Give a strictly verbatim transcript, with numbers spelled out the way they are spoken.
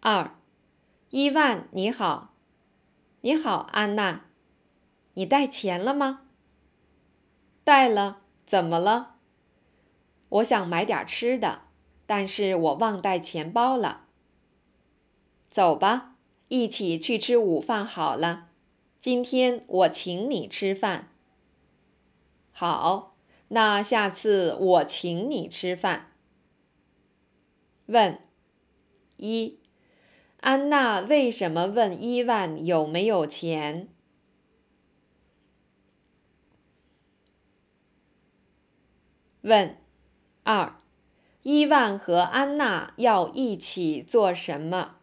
二，伊万你好。你好，安娜。你带钱了吗？带了，怎么了？我想买点吃的，但是我忘带钱包了。走吧，一起去吃午饭好了。今天我请你吃饭。好，那下次我请你吃饭。问：一，安娜为什么问伊万有没有钱？问：二，伊万和安娜要一起做什么？